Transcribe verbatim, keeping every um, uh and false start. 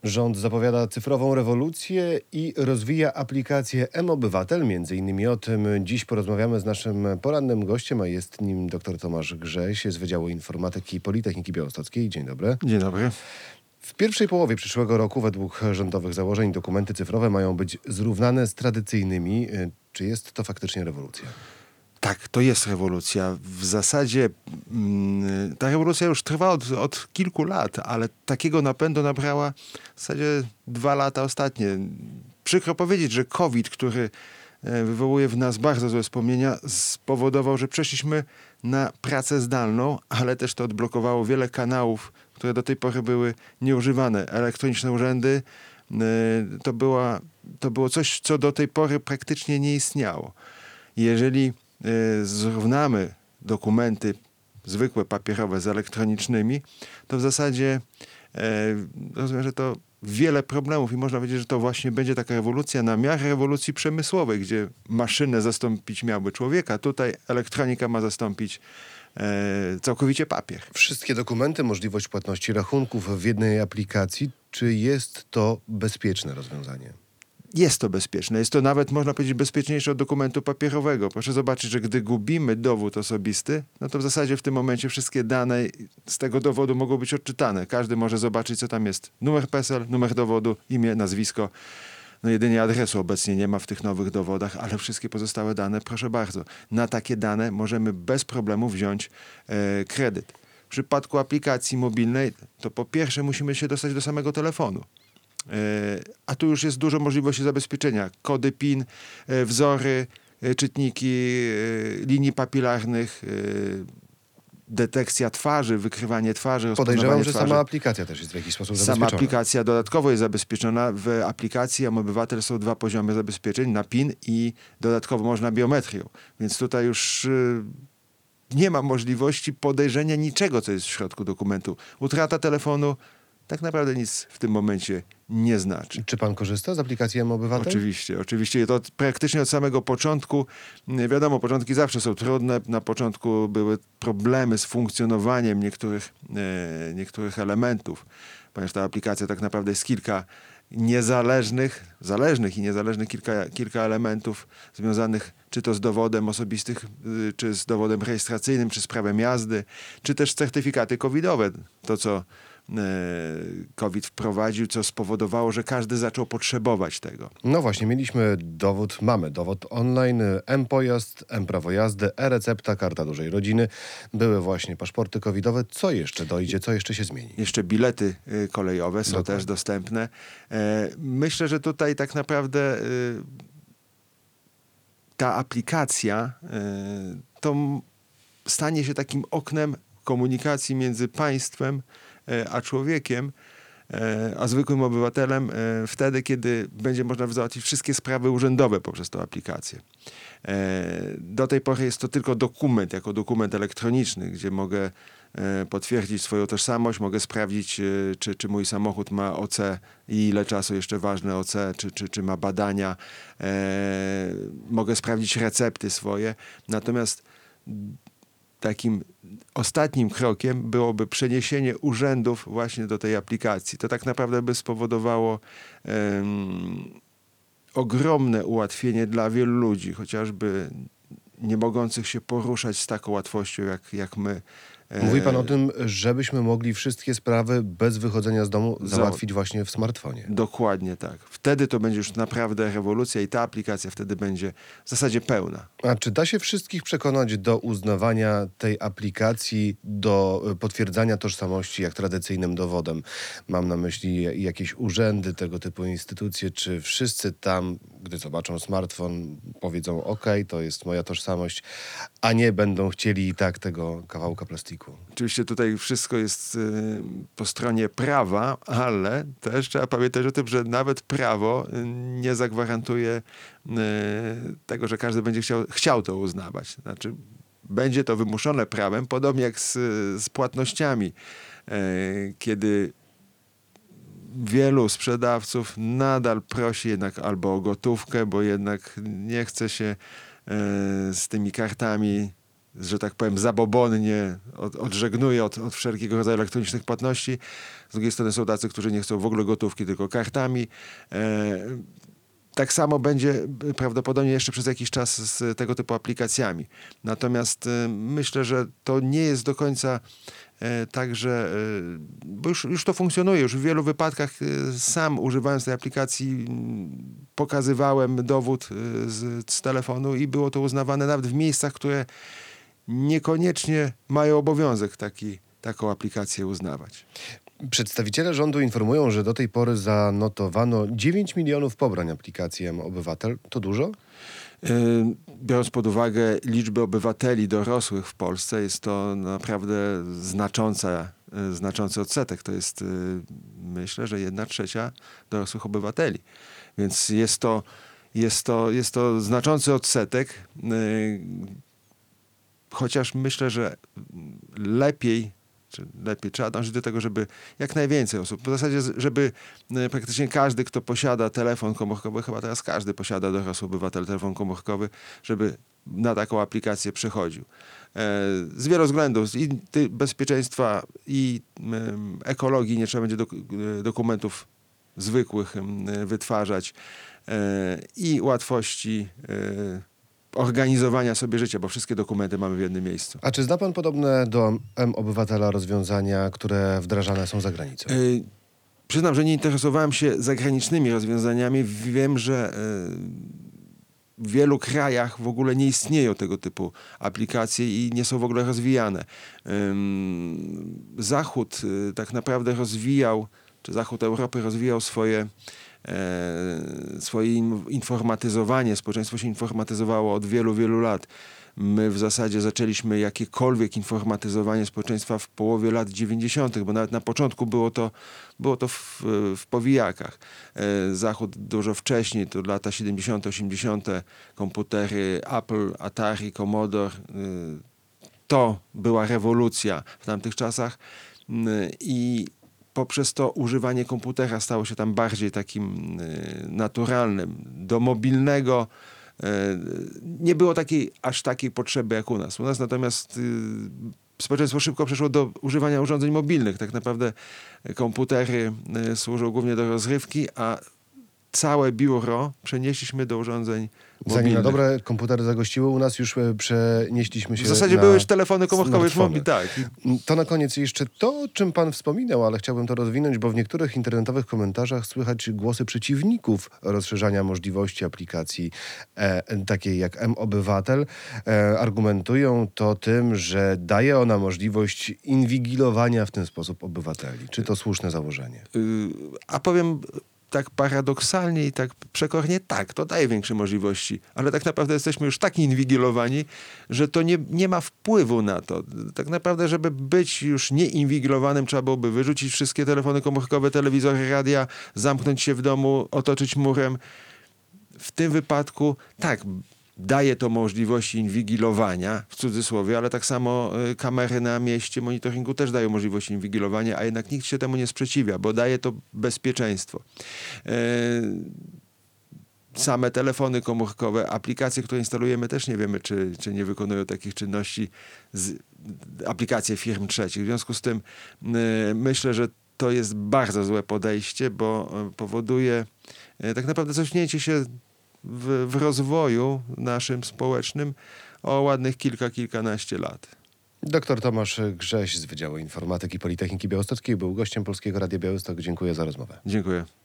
Rząd zapowiada cyfrową rewolucję i rozwija aplikację M-Obywatel. Między innymi o tym dziś porozmawiamy z naszym porannym gościem, a jest nim dr Tomasz Grześ z Wydziału Informatyki Politechniki Białostockiej. Dzień dobry. Dzień dobry. W pierwszej połowie przyszłego roku według rządowych założeń dokumenty cyfrowe mają być zrównane z tradycyjnymi. Czy jest to faktycznie rewolucja? Tak, to jest rewolucja. W zasadzie mm, ta rewolucja już trwa od, od kilku lat, ale takiego napędu nabrała w zasadzie dwa lata ostatnie. Przykro powiedzieć, że COVID, który wywołuje w nas bardzo złe wspomnienia, spowodował, że przeszliśmy na pracę zdalną, ale też to odblokowało wiele kanałów, które do tej pory były nieużywane. Elektroniczne urzędy to, była, to było coś, co do tej pory praktycznie nie istniało. Jeżeli zrównamy dokumenty zwykłe, papierowe z elektronicznymi, to w zasadzie e, rozumiem, że to wiele problemów i można powiedzieć, że to właśnie będzie taka rewolucja na miarę rewolucji przemysłowej, gdzie maszynę zastąpić miałby człowieka, tutaj elektronika ma zastąpić e, całkowicie papier. Wszystkie dokumenty, możliwość płatności rachunków w jednej aplikacji. Czy jest to bezpieczne rozwiązanie? Jest to bezpieczne. Jest to nawet, można powiedzieć, bezpieczniejsze od dokumentu papierowego. Proszę zobaczyć, że gdy gubimy dowód osobisty, no to w zasadzie w tym momencie wszystkie dane z tego dowodu mogą być odczytane. Każdy może zobaczyć, co tam jest. Numer P E S E L, numer dowodu, imię, nazwisko. No jedynie adresu obecnie nie ma w tych nowych dowodach, ale wszystkie pozostałe dane, proszę bardzo. Na takie dane możemy bez problemu wziąć e, kredyt. W przypadku aplikacji mobilnej, to po pierwsze musimy się dostać do samego telefonu. A tu już jest dużo możliwości zabezpieczenia. Kody PIN, wzory, czytniki linii papilarnych, detekcja twarzy, wykrywanie twarzy, Podejrzewam, że twarzy. sama aplikacja też jest w jakiś sposób zabezpieczona. Sama aplikacja dodatkowo jest zabezpieczona. W aplikacji M-Obywatel są dwa poziomy zabezpieczeń, na PIN i dodatkowo można biometrią. Więc tutaj już nie ma możliwości podejrzenia niczego, co jest w środku dokumentu. Utrata telefonu tak naprawdę nic w tym momencie nie znaczy. Czy pan korzysta z aplikacji M-Obywatel? Oczywiście, oczywiście. To praktycznie od samego początku. Wiadomo, początki zawsze są trudne. Na początku były problemy z funkcjonowaniem niektórych, e, niektórych elementów, ponieważ ta aplikacja tak naprawdę jest kilka niezależnych, zależnych i niezależnych kilka, kilka elementów związanych czy to z dowodem osobistym, czy z dowodem rejestracyjnym, czy z prawem jazdy, czy też certyfikaty covidowe. To, co COVID wprowadził, co spowodowało, że każdy zaczął potrzebować tego. No właśnie, mieliśmy dowód, mamy dowód online, M-Pojazd, M-Prawo jazdy, E-Recepta, Karta Dużej Rodziny. Były właśnie paszporty covidowe. Co jeszcze dojdzie? Co jeszcze się zmieni? Jeszcze bilety kolejowe są Dokładnie. też dostępne. Myślę, że tutaj tak naprawdę ta aplikacja to stanie się takim oknem komunikacji między państwem a człowiekiem, a zwykłym obywatelem wtedy, kiedy będzie można załatwić wszystkie sprawy urzędowe poprzez tą aplikację. Do tej pory jest to tylko dokument, jako dokument elektroniczny, gdzie mogę potwierdzić swoją tożsamość, mogę sprawdzić, czy, czy mój samochód ma O C i ile czasu jeszcze ważne O C, czy, czy, czy ma badania. Mogę sprawdzić recepty swoje. Natomiast takim ostatnim krokiem byłoby przeniesienie urzędów właśnie do tej aplikacji. To tak naprawdę by spowodowało um, ogromne ułatwienie dla wielu ludzi, chociażby nie mogących się poruszać z taką łatwością jak, jak my. Mówi pan o tym, żebyśmy mogli wszystkie sprawy bez wychodzenia z domu załatwić właśnie w smartfonie. Dokładnie tak. Wtedy to będzie już naprawdę rewolucja i ta aplikacja wtedy będzie w zasadzie pełna. A czy da się wszystkich przekonać do uznawania tej aplikacji, do potwierdzania tożsamości jak tradycyjnym dowodem? Mam na myśli jakieś urzędy, tego typu instytucje. Czy wszyscy tam, gdy zobaczą smartfon, powiedzą OK, to jest moja tożsamość, a nie będą chcieli i tak tego kawałka plastiku? Oczywiście tutaj wszystko jest y, po stronie prawa, ale też trzeba pamiętać o tym, że nawet prawo y, nie zagwarantuje y, tego, że każdy będzie chciał, chciał to uznawać. Znaczy, będzie to wymuszone prawem, podobnie jak z, z płatnościami, y, kiedy wielu sprzedawców nadal prosi jednak albo o gotówkę, bo jednak nie chce się y, z tymi kartami że tak powiem, zabobonnie od, odżegnuje od, od wszelkiego rodzaju elektronicznych płatności. Z drugiej strony są tacy, którzy nie chcą w ogóle gotówki, tylko kartami. E, tak samo będzie prawdopodobnie jeszcze przez jakiś czas z tego typu aplikacjami. Natomiast e, myślę, że to nie jest do końca e, tak, że e, bo już, już to funkcjonuje. Już w wielu wypadkach e, sam używając tej aplikacji m, pokazywałem dowód e, z, z telefonu i było to uznawane nawet w miejscach, które niekoniecznie mają obowiązek taki, taką aplikację uznawać. Przedstawiciele rządu informują, że do tej pory zanotowano dziewięć milionów pobrań aplikacji M-Obywatel. To dużo? Yy, Biorąc pod uwagę liczbę obywateli dorosłych w Polsce, jest to naprawdę znacząca, yy, znaczący odsetek. To jest, yy, myślę, że jedna trzecia dorosłych obywateli. Więc jest to, jest to, jest to znaczący odsetek. Yy, chociaż myślę, że lepiej, czy lepiej trzeba dążyć do tego, żeby jak najwięcej osób, w zasadzie, żeby praktycznie każdy, kto posiada telefon komórkowy, chyba teraz każdy posiada dorosły obywatel telefon komórkowy, żeby na taką aplikację przechodził. Z wielu względów, i bezpieczeństwa, i ekologii, nie trzeba będzie dok- dokumentów zwykłych wytwarzać, i łatwości organizowania sobie życia, bo wszystkie dokumenty mamy w jednym miejscu. A czy zna pan podobne do M-Obywatela rozwiązania, które wdrażane są za granicą? Yy, przyznam, że nie interesowałem się zagranicznymi rozwiązaniami. Wiem, że yy, w wielu krajach w ogóle nie istnieją tego typu aplikacje i nie są w ogóle rozwijane. Yy, Zachód yy, tak naprawdę rozwijał, czy Zachód Europy rozwijał swoje swoje informatyzowanie. Społeczeństwo się informatyzowało od wielu, wielu lat. My w zasadzie zaczęliśmy jakiekolwiek informatyzowanie społeczeństwa w połowie lat dziewięćdziesiątych, bo nawet na początku było to, było to w, w powijakach. Zachód dużo wcześniej, to lata siedemdziesiąte, osiemdziesiąte, komputery Apple, Atari, Commodore. To była rewolucja w tamtych czasach i poprzez to używanie komputera stało się tam bardziej takim y, naturalnym. Do mobilnego y, nie było takiej, aż takiej potrzeby jak u nas. U nas natomiast y, społeczeństwo szybko przeszło do używania urządzeń mobilnych. Tak naprawdę komputery y, służą głównie do rozrywki, a całe biuro przenieśliśmy do urządzeń Zanim mobilnych. na dobre komputery zagościły, u nas już e, przenieśliśmy się W zasadzie na były już telefony komórkowe, już smartfony. mobil, tak. To na koniec jeszcze to, o czym pan wspominał, ale chciałbym to rozwinąć, bo w niektórych internetowych komentarzach słychać głosy przeciwników rozszerzania możliwości aplikacji e, takiej jak M-Obywatel. E, argumentują to tym, że daje ona możliwość inwigilowania w ten sposób obywateli. Czy to słuszne założenie? Y, a powiem tak paradoksalnie i tak przekornie, tak, to daje większe możliwości, ale tak naprawdę jesteśmy już tak inwigilowani, że to nie, nie ma wpływu na to. Tak naprawdę, żeby być już nieinwigilowanym, trzeba byłoby wyrzucić wszystkie telefony komórkowe, telewizory, radia, zamknąć się w domu, otoczyć murem. W tym wypadku tak, daje to możliwości inwigilowania, w cudzysłowie, ale tak samo y, kamery na mieście, monitoringu też dają możliwość inwigilowania, a jednak nikt się temu nie sprzeciwia, bo daje to bezpieczeństwo. Y, same telefony komórkowe, aplikacje, które instalujemy, też nie wiemy, czy, czy nie wykonują takich czynności, z, aplikacje firm trzecich. W związku z tym y, myślę, że to jest bardzo złe podejście, bo y, powoduje y, tak naprawdę cofnięcie się W, w rozwoju naszym społecznym o ładnych kilka, kilkanaście lat. Doktor Tomasz Grześ z Wydziału Informatyki Politechniki Białostockiej był gościem Polskiego Radia Białystok. Dziękuję za rozmowę. Dziękuję.